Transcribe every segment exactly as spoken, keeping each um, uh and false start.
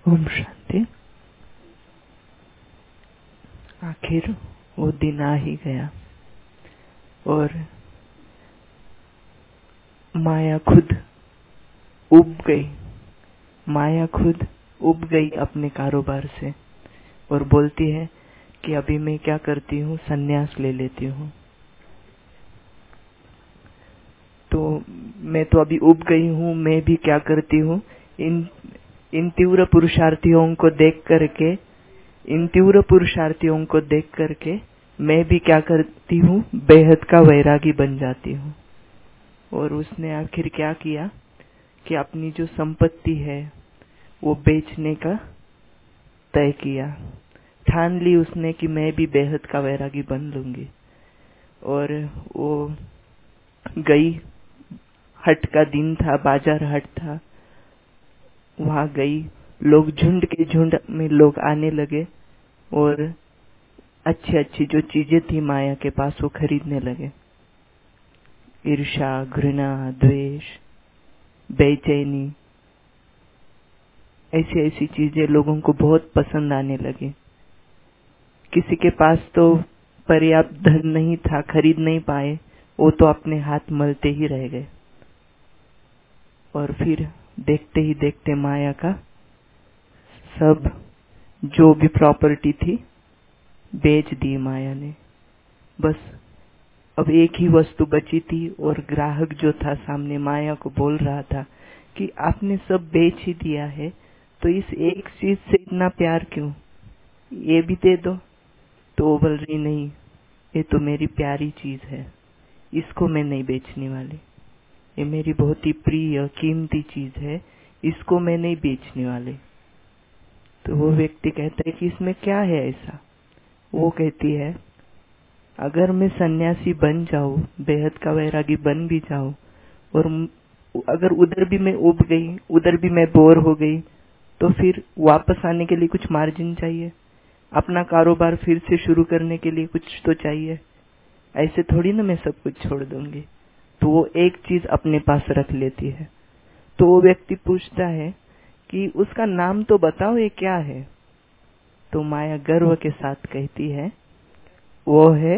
ओम शांति। आखिर वो दिन आ ही गया और माया खुद उब गई। माया खुद उब गई अपने कारोबार से और बोलती है कि अभी मैं क्या करती हूँ, संन्यास ले लेती हूँ। तो मैं तो अभी उब गई हूँ, मैं भी क्या करती हूँ, इन इन तीव्र पुरुषार्थियों को देख करके इन तीव्र पुरुषार्थियों को देख करके मैं भी क्या करती हूँ, बेहद का वैरागी बन जाती हूँ। और उसने आखिर क्या किया कि अपनी जो संपत्ति है वो बेचने का तय किया। ठान ली उसने कि मैं भी बेहद का वैरागी बन लूंगी। और वो गई, हट का दिन था, बाजार हट था, वहां गई। लोग झुंड के झुंड में लोग आने लगे और अच्छी अच्छी जो चीजें थी माया के पास वो खरीदने लगे। ईर्ष्या, घृणा, द्वेष, बेचैनी, ऐसी ऐसी चीजें लोगों को बहुत पसंद आने लगी। किसी के पास तो पर्याप्त धन नहीं था, खरीद नहीं पाए, वो तो अपने हाथ मलते ही रह गए। और फिर देखते ही देखते माया का सब जो भी प्रॉपर्टी थी बेच दी माया ने। बस अब एक ही वस्तु बची थी और ग्राहक जो था सामने माया को बोल रहा था कि आपने सब बेच ही दिया है, तो इस एक चीज से इतना प्यार क्यों, ये भी दे दो। तो वो बोल रही नहीं, ये तो मेरी प्यारी चीज है, इसको मैं नहीं बेचने वाली। ये मेरी बहुत ही प्रिय कीमती चीज है, इसको मैं नहीं बेचने वाली। तो वो व्यक्ति कहता है कि इसमें क्या है ऐसा। वो कहती है अगर मैं सन्यासी बन जाऊं, बेहद का वैरागी बन भी जाऊं, और अगर उधर भी मैं उब गई, उधर भी मैं बोर हो गई, तो फिर वापस आने के लिए कुछ मार्जिन चाहिए, अपना कारोबार फिर से शुरू करने के लिए कुछ तो चाहिए। ऐसे थोड़ी ना मैं सब कुछ छोड़ दूंगी। तो वो एक चीज अपने पास रख लेती है। तो वो व्यक्ति पूछता है कि उसका नाम तो बताओ, ये क्या है। तो माया गर्व के साथ कहती है वो है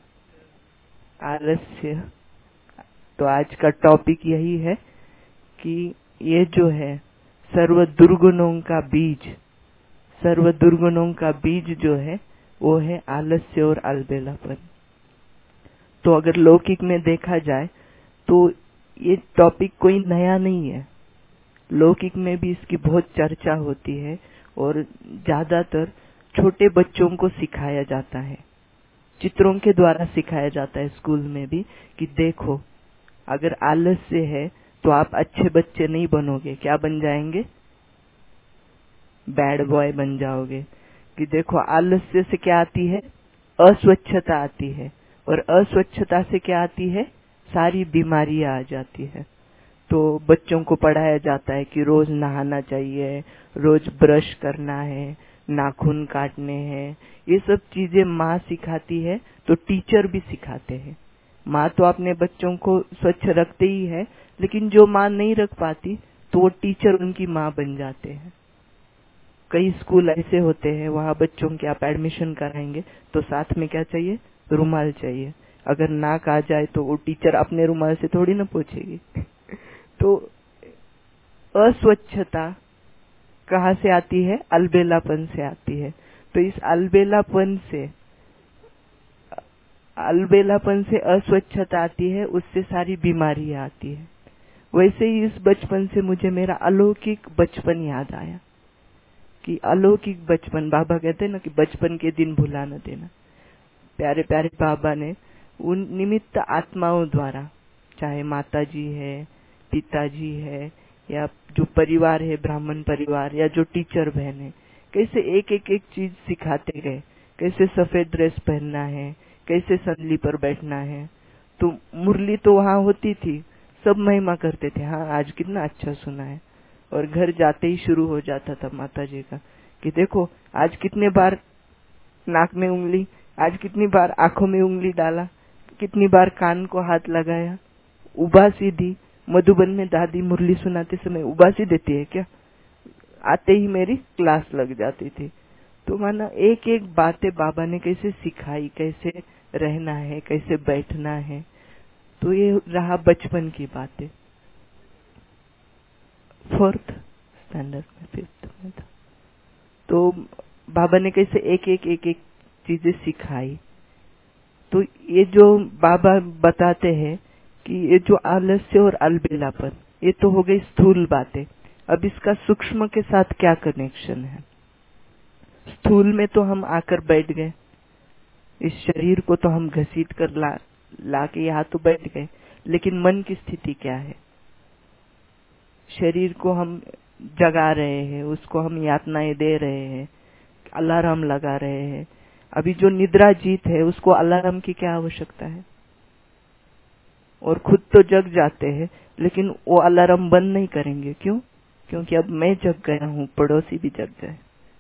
आलस्य। तो आज का टॉपिक यही है कि ये जो है सर्व दुर्गुणों का बीज, सर्व दुर्गुणों का बीज जो है वो है आलस्य और अलबेलापन। तो अगर लौकिक में देखा जाए तो ये टॉपिक कोई नया नहीं है। लौकिक में भी इसकी बहुत चर्चा होती है और ज्यादातर छोटे बच्चों को सिखाया जाता है, चित्रों के द्वारा सिखाया जाता है स्कूल में भी कि देखो अगर आलस्य है तो आप अच्छे बच्चे नहीं बनोगे, क्या बन जाएंगे, बैड बॉय बन जाओगे। कि देखो आलस्य से क्या आती है, अस्वच्छता आती है, और अस्वच्छता से क्या आती है, सारी बीमारियां आ जाती है। तो बच्चों को पढ़ाया जाता है कि रोज नहाना चाहिए, रोज ब्रश करना है, नाखून काटने हैं। ये सब चीजें माँ सिखाती है तो टीचर भी सिखाते हैं। माँ तो अपने बच्चों को स्वच्छ रखते ही है, लेकिन जो माँ नहीं रख पाती तो वो टीचर उनकी माँ बन जाते हैं। कई स्कूल ऐसे होते हैं वहाँ बच्चों के आप एडमिशन कराएंगे तो साथ में क्या चाहिए, रुमाल चाहिए। अगर नाक आ जाए तो वो टीचर अपने रुमाल से थोड़ी ना पोंछेगी। तो अस्वच्छता कहाँ से आती है, अलबेलापन से आती है। तो इस अलबेलापन से अलबेलापन से अस्वच्छता आती है, उससे सारी बीमारियां आती है। वैसे ही इस बचपन से मुझे मेरा अलौकिक बचपन याद आया कि अलौकिक बचपन, बाबा कहते हैं ना कि बचपन के दिन भुला न देना। प्यारे प्यारे बाबा ने उन निमित्त आत्माओं द्वारा, चाहे माताजी है, पिताजी है, या जो परिवार है ब्राह्मण परिवार, या जो टीचर बहन है, कैसे एक एक एक चीज सिखाते गए। कैसे सफेद ड्रेस पहनना है, कैसे संदली पर बैठना है। तो मुरली तो वहां होती थी, सब महिमा करते थे, हाँ आज कितना अच्छा सुना है। और घर जाते ही शुरू हो जाता था माता जी का कि देखो आज कितने बार नाक में उंगली, आज कितनी बार आंखों में उंगली डाला, कितनी बार कान को हाथ लगाया, उबासी दी। मधुबन में दादी मुरली सुनाते समय उबासी देती है क्या, आते ही मेरी क्लास लग जाती थी। तो माना एक एक बातें बाबा ने कैसे सिखाई, कैसे रहना है, कैसे बैठना है। तो ये रहा बचपन की बातें। फोर्थ स्टैंडर्ड में, फिफ्थ में था। तो बाबा ने कैसे एक एक एक एक चीजें सिखाई। तो ये जो बाबा बताते हैं कि ये जो आलस्य और अलबेलापन, ये तो हो गई स्थूल बातें। अब इसका सूक्ष्म के साथ क्या कनेक्शन है? स्थूल में तो हम आकर बैठ गए, इस शरीर को तो हम घसीट कर ला ला के यहाँ तो बैठ गए, लेकिन मन की स्थिति क्या है? शरीर को हम जगा रहे हैं, उसको हम यातनाएं दे रहे हैं, अलार्म लगा रहे हैं। अभी जो निद्रा जीत है उसको अलार्म की क्या आवश्यकता है? और खुद तो जग जाते हैं, लेकिन वो अलार्म बंद नहीं करेंगे। क्यों? क्योंकि अब मैं जग गया हूं, पड़ोसी भी जग जाए।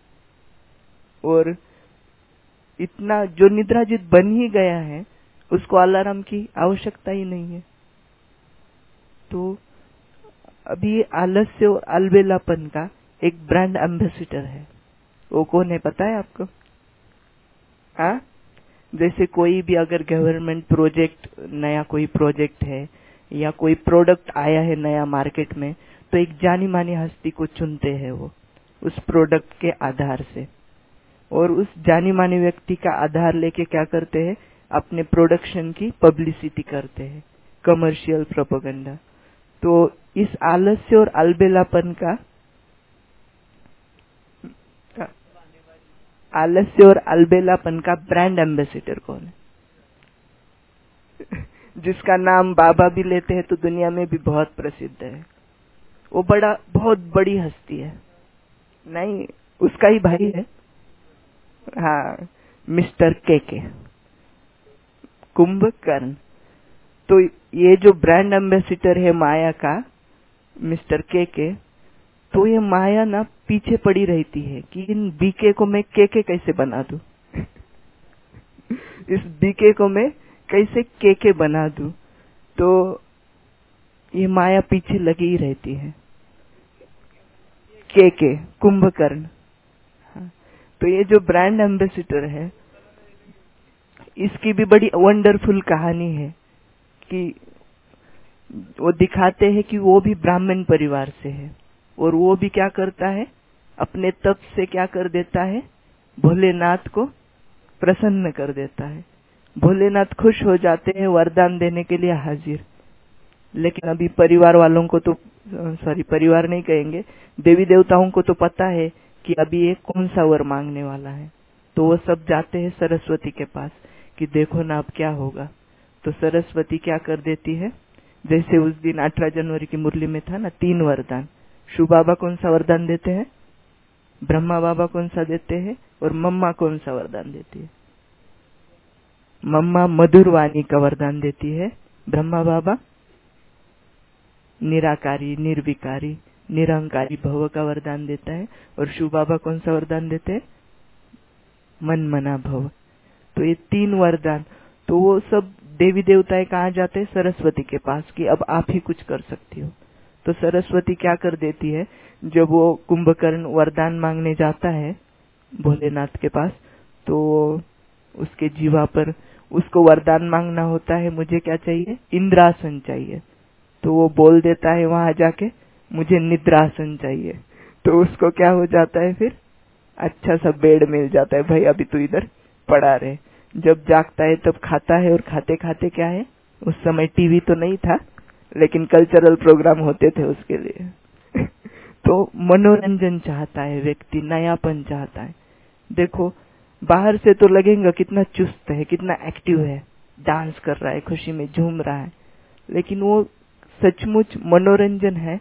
और इतना जो निद्राजित बन ही गया है, उसको अलार्म की आवश्यकता ही नहीं है। तो अभी आलस्य और अलबेलापन का एक ब्रांड एम्बेसडर है। वो कौन है पता है आपको? हाँ, जैसे कोई भी अगर गवर्नमेंट प्रोजेक्ट, नया कोई प्रोजेक्ट है या कोई प्रोडक्ट आया है नया मार्केट में, तो एक जानी मानी हस्ती को चुनते हैं वो उस प्रोडक्ट के आधार से। और उस जानी मानी व्यक्ति का आधार लेके क्या करते हैं? अपने प्रोडक्शन की पब्लिसिटी करते हैं, कमर्शियल प्रोपेगेंडा। तो इस आलस्य और अलबेलापन का, आलस्य और अलबेलापन का ब्रांड एम्बेसडर कौन है? जिसका नाम बाबा भी लेते हैं तो दुनिया में भी बहुत प्रसिद्ध है। वो बड़ा बहुत बड़ी हस्ती है। नहीं, उसका ही भाई है। हाँ, मिस्टर के के कुंभकर्ण। तो ये जो ब्रांड एम्बेसडर है माया का, मिस्टर के के, तो ये माया ना पीछे पड़ी रहती है कि इन बीके को मैं के के कैसे बना दूं। इस बीके को मैं कैसे के के बना दूं। तो ये माया पीछे लगी ही रहती है। के के कुंभकर्ण। हाँ, तो ये जो ब्रांड एम्बेसडर है, इसकी भी बड़ी वंडरफुल कहानी है कि वो दिखाते हैं कि वो भी ब्राह्मण परिवार से है, और वो भी क्या करता है? अपने तप से क्या कर देता है? भोलेनाथ को प्रसन्न कर देता है। भोलेनाथ खुश हो जाते हैं, वरदान देने के लिए हाजिर। लेकिन अभी परिवार वालों को तो, सॉरी परिवार नहीं कहेंगे, देवी देवताओं को तो पता है कि अभी ये कौन सा वर मांगने वाला है। तो वो सब जाते हैं सरस्वती के पास कि देखो ना अब क्या होगा। तो सरस्वती क्या कर देती है? जैसे उस दिन अठारह जनवरी की मुरली में था ना, तीन वरदान। शिव बाबा कौन सा वरदान देते हैं? ब्रह्मा बाबा कौन सा देते हैं? और मम्मा कौन सा वरदान देती है? मम्मा मधुर वाणी का वरदान देती है। ब्रह्मा बाबा निराकारी, निर्विकारी, निरंकारी भव का वरदान देता है। और शिव बाबा कौन सा वरदान देते हैं? मन मना भव। तो ये तीन वरदान, तो वो सब देवी देवताएं कहाँ जाते हैं? सरस्वती के पास, कि अब आप ही कुछ कर सकती हो। तो सरस्वती क्या कर देती है? जब वो कुंभकर्ण वरदान मांगने जाता है भोलेनाथ के पास, तो उसके जीवा पर उसको वरदान मांगना होता है, मुझे क्या चाहिए? इंद्रासन चाहिए। तो वो बोल देता है वहां जाके, मुझे निद्रासन चाहिए। तो उसको क्या हो जाता है फिर? अच्छा सा बेड मिल जाता है, भाई अभी तू इधर पड़ा रहे। जब जागता है तब खाता है, और खाते खाते क्या है? उस समय टीवी तो नहीं था, लेकिन कल्चरल प्रोग्राम होते थे उसके लिए। तो मनोरंजन चाहता है व्यक्ति, नयापन चाहता है। देखो बाहर से तो लगेगा कितना चुस्त है, कितना एक्टिव है, डांस कर रहा है, खुशी में झूम रहा है, लेकिन वो सचमुच मनोरंजन है?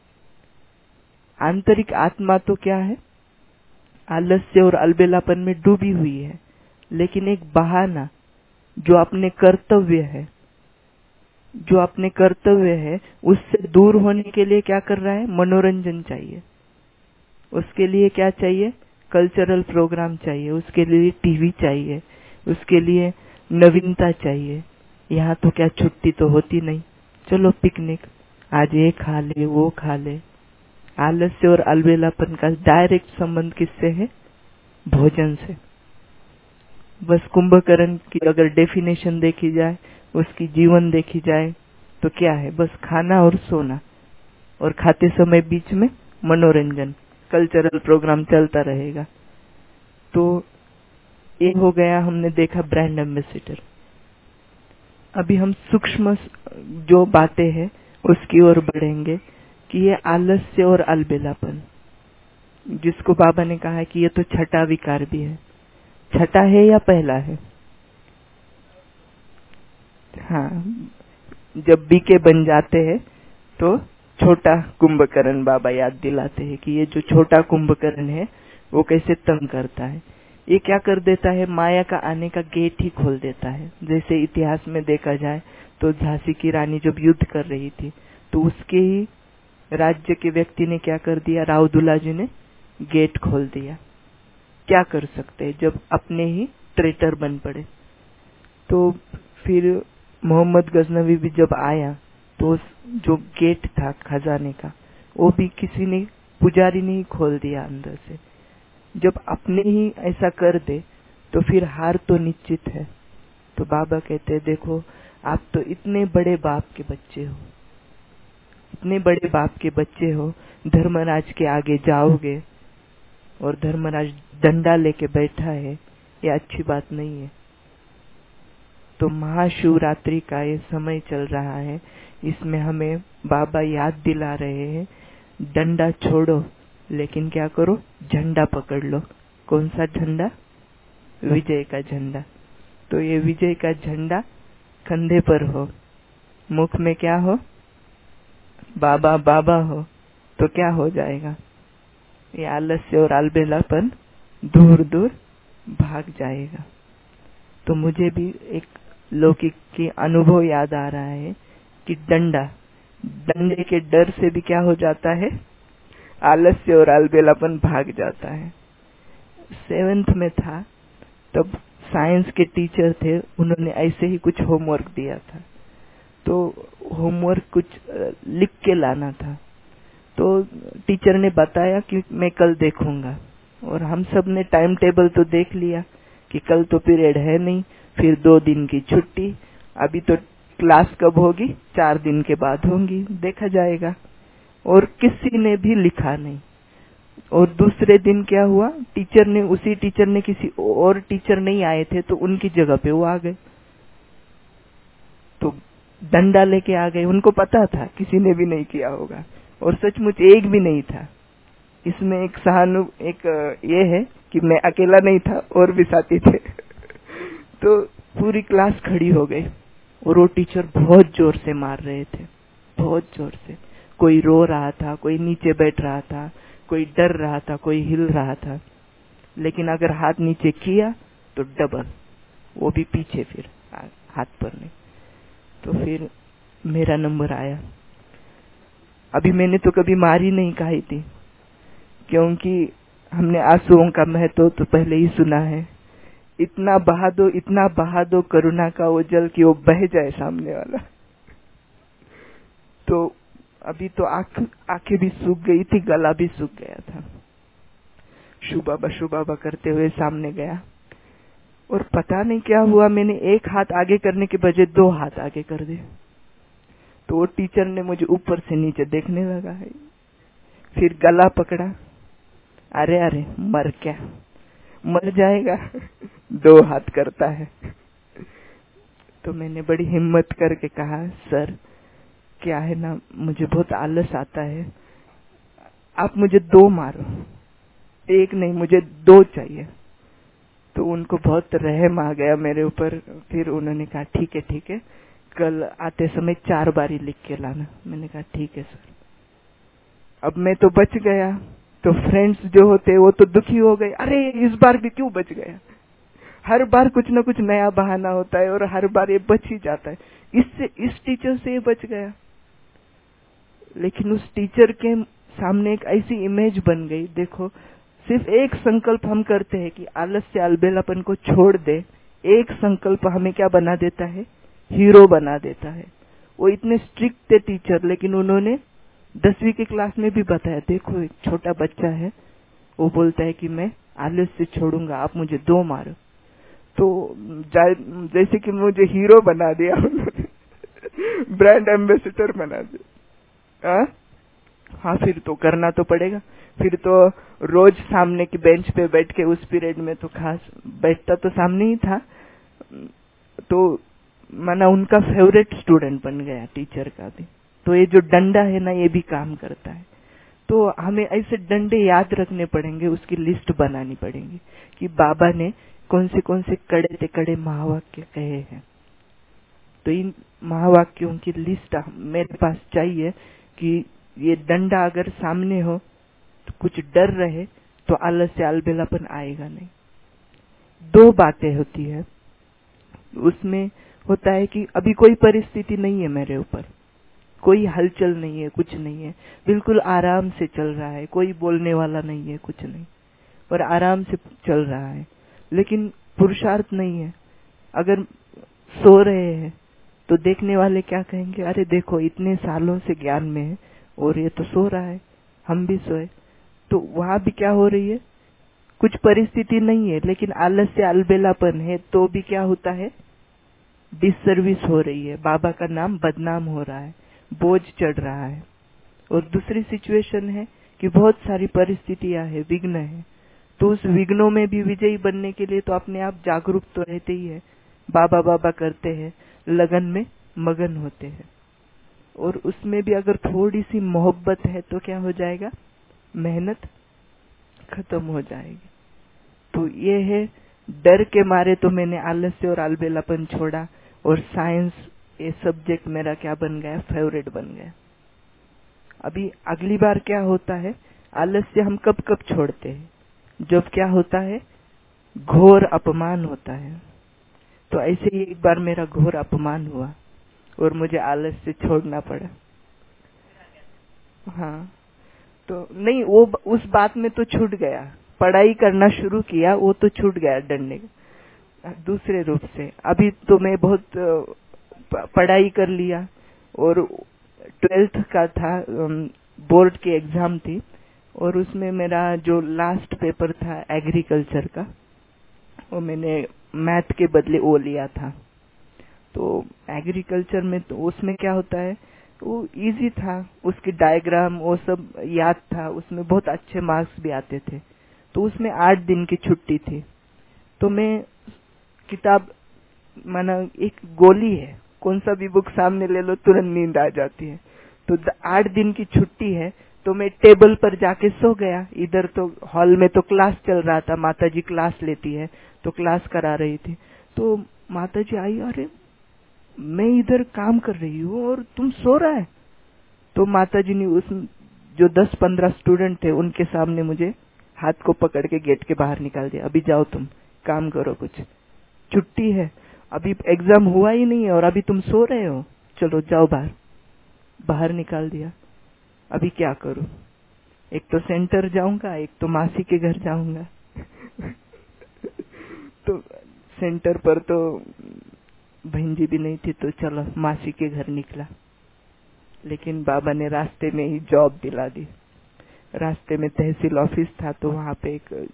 आंतरिक आत्मा तो क्या है? आलस्य और अलबेलापन में डूबी हुई है। लेकिन एक बहाना, जो अपने कर्तव्य है, जो अपने कर्तव्य है उससे दूर होने के लिए क्या कर रहा है? मनोरंजन चाहिए। उसके लिए क्या चाहिए? कल्चरल प्रोग्राम चाहिए, उसके लिए टीवी चाहिए, उसके लिए नवीनता चाहिए। यहाँ तो क्या छुट्टी तो होती नहीं, चलो पिकनिक, आज ये खा ले वो खा ले, आलस्य और अलबेलापन का डायरेक्ट संबंध किससे है? भोजन से। बस कुंभकर्ण की अगर डेफिनेशन देखी जाए, उसकी जीवन देखी जाए तो क्या है? बस खाना और सोना, और खाते समय बीच में मनोरंजन, कल्चरल प्रोग्राम चलता रहेगा। तो ये हो गया, हमने देखा ब्रांड एम्बेसडर। अभी हम सूक्ष्म जो बातें हैं उसकी ओर बढ़ेंगे कि ये आलस्य और अलबेलापन, जिसको बाबा ने कहा है कि ये तो छठा विकार भी है। छठा है या पहला है? हाँ, जब बीके बन जाते हैं तो छोटा कुंभकर्ण बाबा याद दिलाते हैं कि ये जो छोटा कुंभकर्ण है वो कैसे तंग करता है। ये क्या कर देता है? माया का आने का गेट ही खोल देता है। जैसे इतिहास में देखा जाए तो झांसी की रानी जब युद्ध कर रही थी तो उसके ही राज्य के व्यक्ति ने क्या कर दिया? राव दुल्ला जी ने गेट खोल दिया। क्या कर सकते हैं जब अपने ही ट्रेटर बन पड़े। तो फिर मोहम्मद गजनवी भी जब आया तो जो गेट था खजाने का वो भी किसी ने, पुजारी ने ही खोल दिया अंदर से। जब अपने ही ऐसा कर दे तो फिर हार तो निश्चित है। तो बाबा कहते हैं देखो, आप तो इतने बड़े बाप के बच्चे हो, इतने बड़े बाप के बच्चे हो, धर्मराज के आगे जाओगे और धर्मराज डंडा लेके बैठा है, ये अच्छी बात नहीं है। तो महाशिवरात्रि का ये समय चल रहा है, इसमें हमें बाबा याद दिला रहे हैं, डंडा छोड़ो लेकिन क्या करो? झंडा पकड़ लो। कौन सा झंडा? विजय का झंडा। तो ये विजय का झंडा कंधे पर हो, मुख में क्या हो? बाबा बाबा हो, तो क्या हो जाएगा? ये आलस्य और अलबेलापन दूर दूर भाग जाएगा। तो मुझे भी एक लौकिक की अनुभव याद आ रहा है कि डंडा, डंडे के डर से भी क्या हो जाता है? आलस्य और अलबेलापन भाग जाता है। सेवेंथ में था तब साइंस के टीचर थे, उन्होंने ऐसे ही कुछ होमवर्क दिया था। तो होमवर्क कुछ लिख के लाना था। तो टीचर ने बताया कि मैं कल देखूंगा, और हम सब ने टाइम टेबल तो देख लिया कि कल तो पीरियड है नहीं, फिर दो दिन की छुट्टी, अभी तो क्लास कब होगी? चार दिन के बाद होंगी, देखा जाएगा। और किसी ने भी लिखा नहीं। और दूसरे दिन क्या हुआ? टीचर ने, उसी टीचर ने, किसी और टीचर नहीं आए थे तो उनकी जगह पे वो आ गए, तो डंडा लेके आ गए। उनको पता था किसी ने भी नहीं किया होगा, और सचमुच एक भी नहीं था। इसमें एक सहानु एक ये है कि मैं अकेला नहीं था, और भी साथी थे। तो पूरी क्लास खड़ी हो गई और वो टीचर बहुत जोर से मार रहे थे, बहुत जोर से। कोई रो रहा था, कोई नीचे बैठ रहा था, कोई डर रहा था, कोई हिल रहा था। लेकिन अगर हाथ नीचे किया तो डबल, वो भी पीछे, फिर हाथ पर नहीं। तो फिर मेरा नंबर आया। अभी मैंने तो कभी मारी नहीं खाई थी, क्योंकि हमने आंसुओं का महत्व तो पहले ही सुना है। इतना बहा दो, इतना बहा दो करुणा का वो जल कि वो बह जाए सामने वाला। तो अभी तो आंख आंखें भी सूख गई थी, गला भी सूख गया था। शुबाबा शुबाबा करते हुए सामने गया, और पता नहीं क्या हुआ, मैंने एक हाथ आगे करने के बजाय दो हाथ आगे कर दिए। तो वो टीचर ने मुझे ऊपर से नीचे देखने लगा है, फिर गला पकड़ा। अरे अरे मर क्या, मर जाएगा, दो हाथ करता है। तो मैंने बड़ी हिम्मत करके कहा, सर क्या है ना, मुझे बहुत आलस आता है, आप मुझे दो मारो, एक नहीं, मुझे दो चाहिए। तो उनको बहुत रहम आ गया मेरे ऊपर। फिर उन्होंने कहा ठीक है ठीक है, कल आते समय चार बारी लिख के लाना। मैंने कहा ठीक है सर। अब मैं तो बच गया, तो फ्रेंड्स जो होते वो तो दुखी हो गए, अरे इस बार भी क्यों बच गया। हर बार कुछ न कुछ नया बहाना होता है और हर बार ये बच ही जाता है। इससे, इस टीचर से ये बच गया। लेकिन उस टीचर के सामने एक ऐसी इमेज बन गई। देखो, सिर्फ एक संकल्प हम करते हैं कि आलस्य अलबेलापन को छोड़ दे, एक संकल्प हमें क्या बना देता है? हीरो बना देता है। वो इतने स्ट्रिक्ट थे टीचर, लेकिन उन्होंने दसवीं की क्लास में भी बताया, देखो एक छोटा बच्चा है, वो बोलता है कि मैं आलस्य छोड़ूंगा, आप मुझे दो मारो। तो जैसे कि मुझे हीरो बना दिया उन्होंने, ब्रांड एम्बेसडर बना दिया। हाँ हाँ, फिर तो करना तो पड़ेगा। फिर तो रोज सामने की बेंच पे बैठ के, उस पीरियड में तो खास बैठता तो सामने ही था, तो माना उनका फेवरेट स्टूडेंट बन गया टीचर का भी। तो ये जो डंडा है ना, ये भी काम करता है। तो हमें ऐसे डंडे याद रखने पड़ेंगे, उसकी लिस्ट बनानी पड़ेगी कि बाबा ने कौन से कौन से कड़े से कड़े महावाक्य कहे हैं। तो इन महावाक्यों की लिस्ट मेरे पास चाहिए कि ये डंडा अगर सामने हो तो कुछ डर रहे तो आलस्य अलबेलापन आएगा नहीं। दो बातें होती है उसमें, होता है कि अभी कोई परिस्थिति नहीं है मेरे ऊपर, कोई हलचल नहीं है, कुछ नहीं है, बिल्कुल आराम से चल रहा है, कोई बोलने वाला नहीं है, कुछ नहीं, पर आराम से चल रहा है, लेकिन पुरुषार्थ नहीं है। अगर सो रहे हैं तो देखने वाले क्या कहेंगे, अरे देखो इतने सालों से ज्ञान में है और ये तो सो रहा है, हम भी सोए। तो वहां भी क्या हो रही है, कुछ परिस्थिति नहीं है, लेकिन आलस्य अलबेलापन है, तो भी क्या होता है, डिससर्विस हो रही है, बाबा का नाम बदनाम हो रहा है, बोझ चढ़ रहा है। और दूसरी सिचुएशन है कि बहुत सारी परिस्थितियां है, विघ्न है, तो उस विघ्नों में भी विजयी बनने के लिए तो अपने आप जागरूक तो रहते ही है, बाबा बाबा करते हैं, लगन में मगन होते हैं। और उसमें भी अगर थोड़ी सी मोहब्बत है तो क्या हो जाएगा, मेहनत खत्म हो जाएगी। तो ये है, डर के मारे तो मैंने आलस्य और अलबेलापन छोड़ा, और साइंस ये सब्जेक्ट मेरा क्या बन गया, फेवरेट बन गया। अभी अगली बार क्या होता है, आलस्य हम कब कब छोड़ते हैं, जब क्या होता है, घोर अपमान होता है। तो ऐसे ही एक बार मेरा घोर अपमान हुआ और मुझे आलस्य छोड़ना पड़ा। हाँ, तो नहीं, वो उस बात में तो छूट गया, पढ़ाई करना शुरू किया, वो तो छूट गया डंडे दूसरे रूप से। अभी तो मैं बहुत पढ़ाई कर लिया, और ट्वेल्थ का था, बोर्ड की एग्जाम थी, और उसमें मेरा जो लास्ट पेपर था एग्रीकल्चर का, वो मैंने मैथ के बदले वो लिया था। तो एग्रीकल्चर में तो उसमें क्या होता है, वो इजी था, उसकी डायग्राम वो सब याद था, उसमें बहुत अच्छे मार्क्स भी आते थे। तो उसमें आठ दिन की छुट्टी थी, तो मैं किताब, माना एक गोली है, कौन सा भी बुक सामने ले लो तुरंत नींद आ जाती है। तो आठ दिन की छुट्टी है, तो मैं टेबल पर जाके सो गया। इधर तो हॉल में तो क्लास चल रहा था, माताजी क्लास लेती है तो क्लास करा रही थी। तो माताजी आई, अरे मैं इधर काम कर रही हूँ और तुम सो रहा है। तो माताजी ने उस जो दस पंद्रह स्टूडेंट थे उनके सामने मुझे हाथ को पकड़ के गेट के बाहर निकाल दिया, अभी जाओ तुम काम करो, कुछ छुट्टी है, अभी एग्जाम हुआ ही नहीं है और अभी तुम सो रहे हो, चलो जाओ बाहर। बाहर निकाल दिया। अभी क्या करूं, एक तो सेंटर जाऊंगा, एक तो मासी के घर जाऊंगा। तो सेंटर पर तो बहन जी भी नहीं थी, तो चलो मासी के घर निकला। लेकिन बाबा ने रास्ते में ही जॉब दिला दी। रास्ते में तहसील ऑफिस था, तो वहां पे एक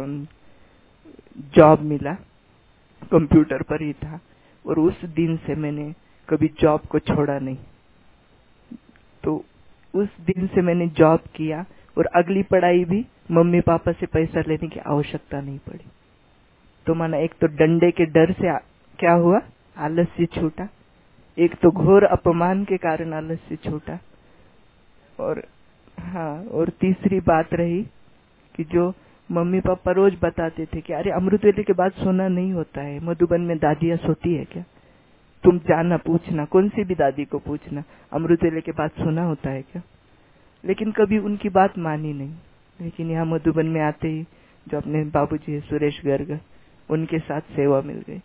जॉब मिला, कंप्यूटर पर ही था, और उस दिन से मैंने कभी जॉब को छोड़ा नहीं। तो उस दिन से मैंने जॉब किया, और अगली पढ़ाई भी मम्मी पापा से पैसा लेने की आवश्यकता नहीं पड़ी। तो माना एक तो डंडे के डर से क्या हुआ, आलस्य छूटा, एक तो घोर अपमान के कारण आलस्य छूटा, और हाँ, और तीसरी बात रही कि जो मम्मी पापा रोज बताते थे कि अरे अमृत वेले के बाद सोना नहीं होता है, मधुबन में दादियां सोती है क्या, तुम जाना पूछना, कौन सी भी दादी को पूछना, अमृत वेले के बाद सोना होता है क्या। लेकिन कभी उनकी बात मानी नहीं। लेकिन यहाँ मधुबन में आते ही जो अपने बाबूजी है सुरेश गर्ग, उनके साथ सेवा मिल गई।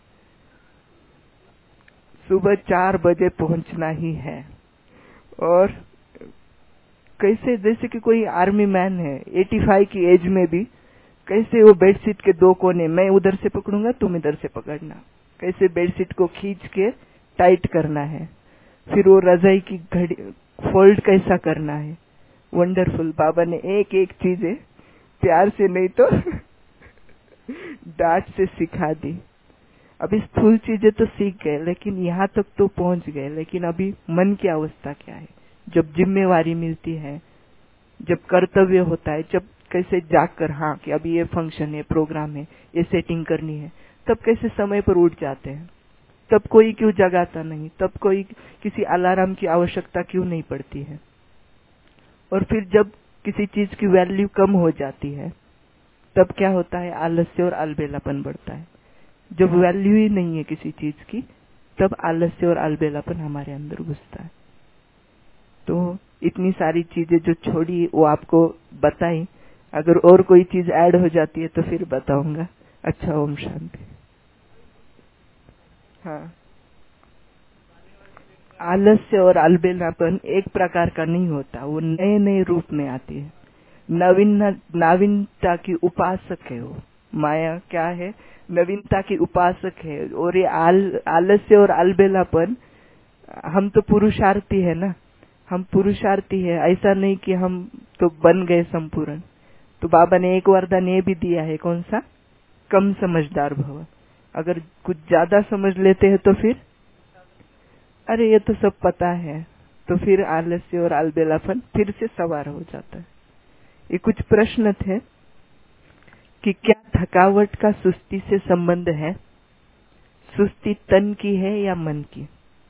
सुबह चार बजे पहुंचना ही है, और कैसे जैसे कि कोई आर्मी मैन है, पचासी की एज में भी कैसे वो बेडशीट के दो कोने, मैं उधर से पकड़ूंगा तुम इधर से पकड़ना, कैसे बेडशीट को खींच के टाइट करना है। फिर वो रजाई की घड़ी फोल्ड कैसा करना है। वंडरफुल। बाबा ने एक एक चीजें प्यार से नहीं तो डांट से सिखा दी। अभी स्थूल चीजें तो सीख गए, लेकिन यहाँ तक तो पहुंच गए। लेकिन अभी मन की अवस्था क्या है, जब जिम्मेवारी मिलती है, जब कर्तव्य होता है, जब कैसे जाकर हाँ कि अभी ये फंक्शन है, प्रोग्राम है, ये सेटिंग करनी है, तब कैसे समय पर उठ जाते हैं। तब कोई क्यों जगाता नहीं, तब कोई किसी अलार्म की आवश्यकता क्यों नहीं पड़ती है। और फिर जब किसी चीज की वैल्यू कम हो जाती है, तब क्या होता है, आलस्य और अलबेलापन बढ़ता है। जब वैल्यू ही नहीं है किसी चीज की, तब आलस्य और अलबेलापन हमारे अंदर घुसता है। तो इतनी सारी चीजें जो छोड़ी वो आपको बताई, अगर और कोई चीज ऐड हो जाती है तो फिर बताऊंगा। अच्छा, ओम शांति। हाँ, आलस्य और अलबेलापन एक प्रकार का नहीं होता, वो नए नए रूप में आती है। नवीन नवीनता की उपासक है वो। माया क्या है, नवीनता की उपासक है। और ये आल, आलस्य और अलबेलापन, हम तो पुरुषार्थी है ना, हम पुरुषार्थी है। ऐसा नहीं कि हम तो बन गए संपूर्ण। तो बाबा ने एक वरदान ये भी दिया है, कौन सा, कम समझदार भव। अगर कुछ ज्यादा समझ लेते हैं तो फिर अरे ये तो सब पता है, तो फिर आलस्य और अलबेलापन फिर से सवार हो जाता है। ये कुछ प्रश्न थे कि क्या थकावट का सुस्ती से संबंध है। सुस्ती तन की है या मन की।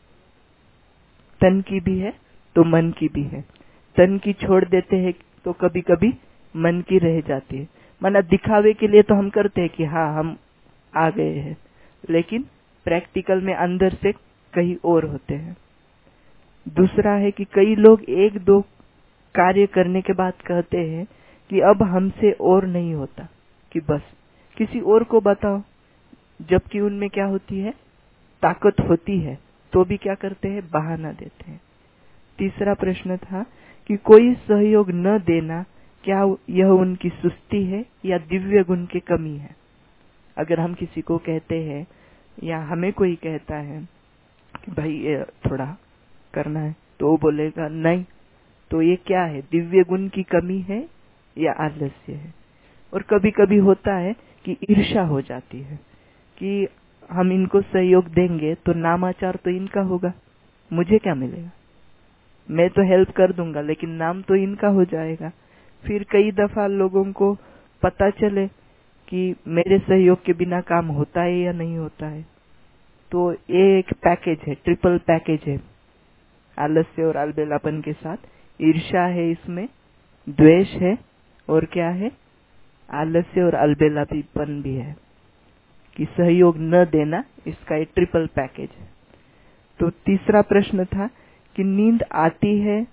तन की भी है तो मन की भी है। तन की छोड़ देते हैं तो कभी कभी मन की रह जाती है। माना दिखावे के लिए तो हम करते हैं कि हाँ हम आ गए हैं, लेकिन प्रैक्टिकल में अंदर से कहीं और होते हैं। दूसरा है कि कई लोग एक दो कार्य करने के बाद कहते हैं कि अब हमसे और नहीं होता, कि बस किसी और को बताओ। जबकि उनमें क्या होती है, ताकत होती है, तो भी क्या करते हैं, बहाना देते हैं। तीसरा प्रश्न था कि कोई सहयोग न देना, क्या यह उनकी सुस्ती है या दिव्य गुण की कमी है। अगर हम किसी को कहते हैं या हमें कोई कहता है कि भाई ये थोड़ा करना है, तो वो बोलेगा नहीं, तो ये क्या है, दिव्य गुण की कमी है या आलस्य है। और कभी कभी होता है कि ईर्ष्या हो जाती है कि हम इनको सहयोग देंगे तो नामाचार तो इनका होगा, मुझे क्या मिलेगा। मैं तो हेल्प कर दूंगा लेकिन नाम तो इनका हो जाएगा। फिर कई दफा लोगों को पता चले कि मेरे सहयोग के बिना काम होता है या नहीं होता है। तो ये एक पैकेज है, ट्रिपल पैकेज है आलस्य और अलबेलापन के साथ। ईर्ष्या है, इसमें द्वेष है, और क्या है, आलस्य और अलबेलापन भी है कि सहयोग न देना। इसका एक ट्रिपल पैकेज है। तो तीसरा प्रश्न था कि नींद आती है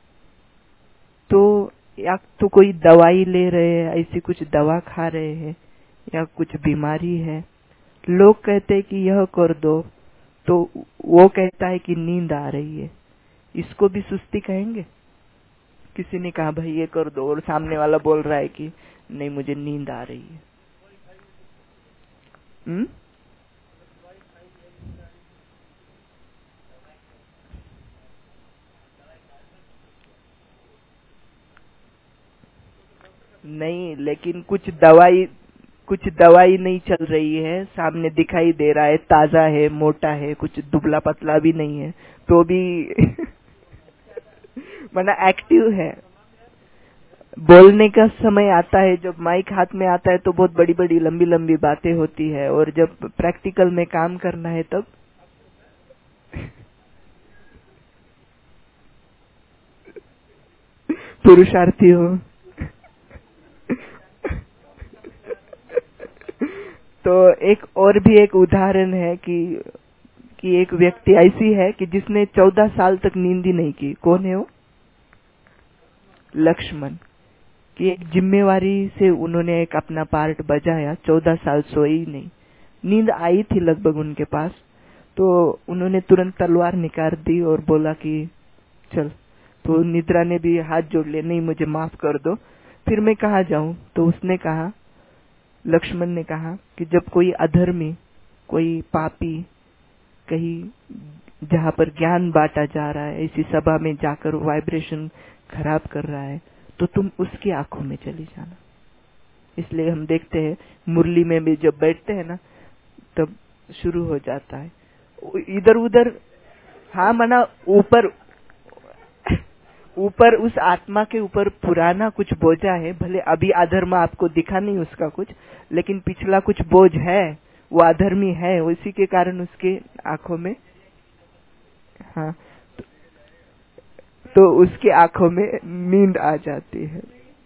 तो या तो कोई दवाई ले रहे हैं, ऐसी कुछ दवा खा रहे हैं, या कुछ बीमारी है। लोग कहते हैं कि यह कर दो, तो वो कहता है कि नींद आ रही है। इसको भी सुस्ती कहेंगे। किसी ने कहा भाई ये कर दो, और सामने वाला बोल रहा है कि नहीं मुझे नींद आ रही है। हुँ? नहीं, लेकिन कुछ दवाई कुछ दवाई नहीं चल रही है, सामने दिखाई दे रहा है, ताजा है, मोटा है, कुछ दुबला पतला भी नहीं है, तो भी मना एक्टिव है। बोलने का समय आता है, जब माइक हाथ में आता है तो बहुत बड़ी बड़ी लंबी लंबी बातें होती है, और जब प्रैक्टिकल में काम करना है तब पुरुषार्थी हो। तो एक और भी एक उदाहरण है कि कि एक व्यक्ति ऐसी है कि जिसने चौदह साल तक नींद ही नहीं की। कौन है वो? लक्ष्मण। कि एक जिम्मेवारी से उन्होंने एक अपना पार्ट बजाया, चौदह साल सोए ही नहीं। नींद आई थी लगभग उनके पास, तो उन्होंने तुरंत तलवार निकाल दी और बोला कि चल। तो निद्रा ने भी हाथ जोड़ लिए, नहीं मुझे माफ कर दो, फिर मैं कहाँ जाऊं। तो उसने कहा, लक्ष्मण ने कहा कि जब कोई अधर्मी, कोई पापी कहीं जहाँ पर ज्ञान बांटा जा रहा है, ऐसी सभा में जाकर वाइब्रेशन खराब कर रहा है, तो तुम उसकी आंखों में चली जाना। इसलिए हम देखते हैं मुरली में भी जब बैठते हैं ना, तब शुरू हो जाता है इधर उधर। हाँ, मना ऊपर ऊपर उस आत्मा के ऊपर पुराना कुछ बोझा है, भले अभी अधर्म आपको दिखा नहीं उसका कुछ, लेकिन पिछला कुछ बोझ है, वो अधर्मी है, उसी के कारण उसके आंखों में, हाँ, तो, तो उसकी आंखों में नींद आ जाती है।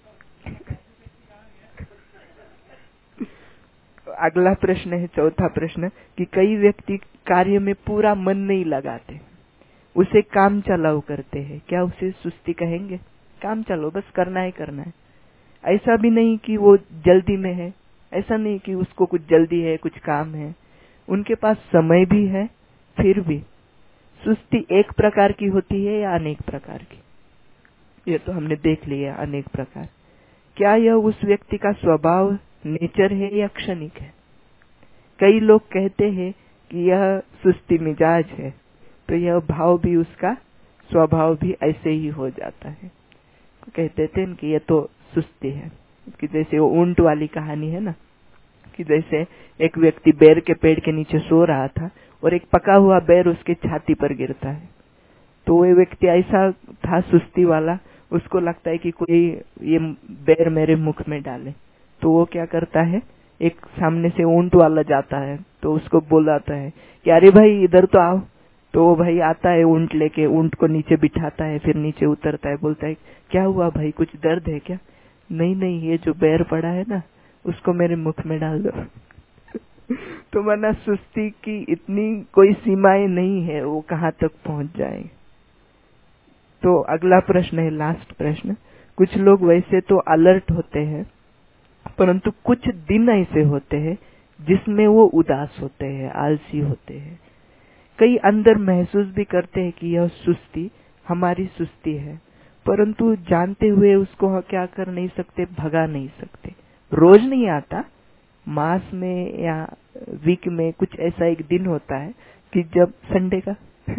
अगला प्रश्न है, चौथा प्रश्न, कि कई व्यक्ति कार्य में पूरा मन नहीं लगाते, उसे काम चलाओ करते हैं, क्या उसे सुस्ती कहेंगे? काम चलो, बस करना है करना है। ऐसा भी नहीं कि वो जल्दी में है, ऐसा नहीं कि उसको कुछ जल्दी है, कुछ काम है, उनके पास समय भी है, फिर भी सुस्ती एक प्रकार की होती है या अनेक प्रकार की? ये तो हमने देख लिया, अनेक प्रकार। क्या यह उस व्यक्ति का स्वभाव, नेचर है या क्षणिक है? कई लोग कहते हैं कि यह सुस्ती मिजाज है, तो यह भाव भी, उसका स्वभाव भी ऐसे ही हो जाता है। कहते थे कि यह तो सुस्ती है, कि जैसे वो ऊंट वाली कहानी है ना, कि जैसे एक व्यक्ति बेर के पेड़ के नीचे सो रहा था और एक पका हुआ बेर उसके छाती पर गिरता है, तो वो व्यक्ति ऐसा था सुस्ती वाला, उसको लगता है कि कोई ये बेर मेरे मुख में डाले, तो वो क्या करता है, एक सामने से ऊंट वाला जाता है तो उसको बुलाता है कि अरे भाई इधर तो आओ। तो वो भाई आता है ऊंट लेके, ऊंट को नीचे बिठाता है, फिर नीचे उतरता है, बोलता है क्या हुआ भाई, कुछ दर्द है क्या? नहीं नहीं, ये जो बेर पड़ा है ना, उसको मेरे मुख में डाल दो। तो मना सुस्ती की इतनी कोई सीमाएं नहीं है, वो कहाँ तक पहुंच जाए। तो अगला प्रश्न है, लास्ट प्रश्न, कुछ लोग वैसे तो अलर्ट होते हैं, परंतु कुछ दिन ऐसे होते हैं जिसमें वो उदास होते हैं, आलसी होते हैं। कई अंदर महसूस भी करते हैं कि यह सुस्ती हमारी सुस्ती है, परंतु जानते हुए उसको क्या कर नहीं सकते, भगा नहीं सकते। रोज नहीं आता, मास में या वीक में कुछ ऐसा एक दिन होता है कि जब संडे का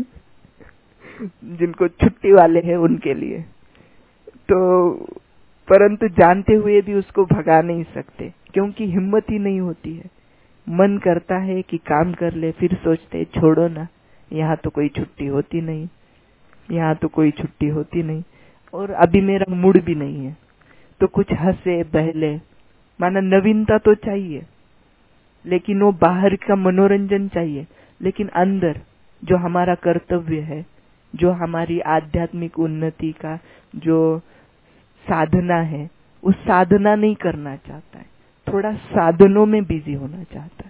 जिनको छुट्टी वाले हैं उनके लिए, तो परंतु जानते हुए भी उसको भगा नहीं सकते, क्योंकि हिम्मत ही नहीं होती है। मन करता है कि काम कर ले, फिर सोचते छोड़ो ना, यहाँ तो कोई छुट्टी होती नहीं, यहाँ तो कोई छुट्टी होती नहीं, और अभी मेरा मूड भी नहीं है, तो कुछ हंसे बहले, माना नवीनता तो चाहिए, लेकिन वो बाहर का मनोरंजन चाहिए, लेकिन अंदर जो हमारा कर्तव्य है, जो हमारी आध्यात्मिक उन्नति का जो साधना है, उस साधना नहीं करना चाहता है, थोड़ा साधनों में बिजी होना चाहता है।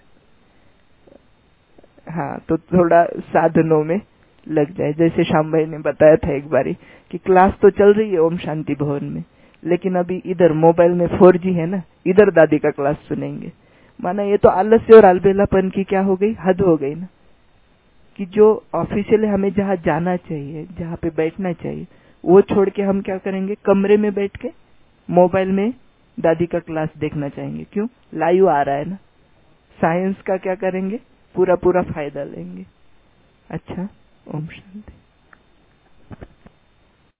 हाँ, तो थोड़ा साधनों में लग जाए। जैसे श्याम भाई ने बताया था एक बारी कि क्लास तो चल रही है ओम शांति भवन में, लेकिन अभी इधर मोबाइल में फोर जी है ना, इधर दादी का क्लास सुनेंगे। माना ये तो आलस्य और अलबेलापन की क्या हो गई, हद हो गई ना, कि जो ऑफिशियल हमें जहाँ जाना चाहिए, जहाँ पे बैठना चाहिए, वो छोड़ के हम क्या करेंगे, कमरे में बैठ के मोबाइल में दादी का क्लास देखना चाहेंगे। क्यों? लाइव आ रहा है ना, साइंस का क्या करेंगे, पूरा पूरा फायदा लेंगे। अच्छा, ओम शांति।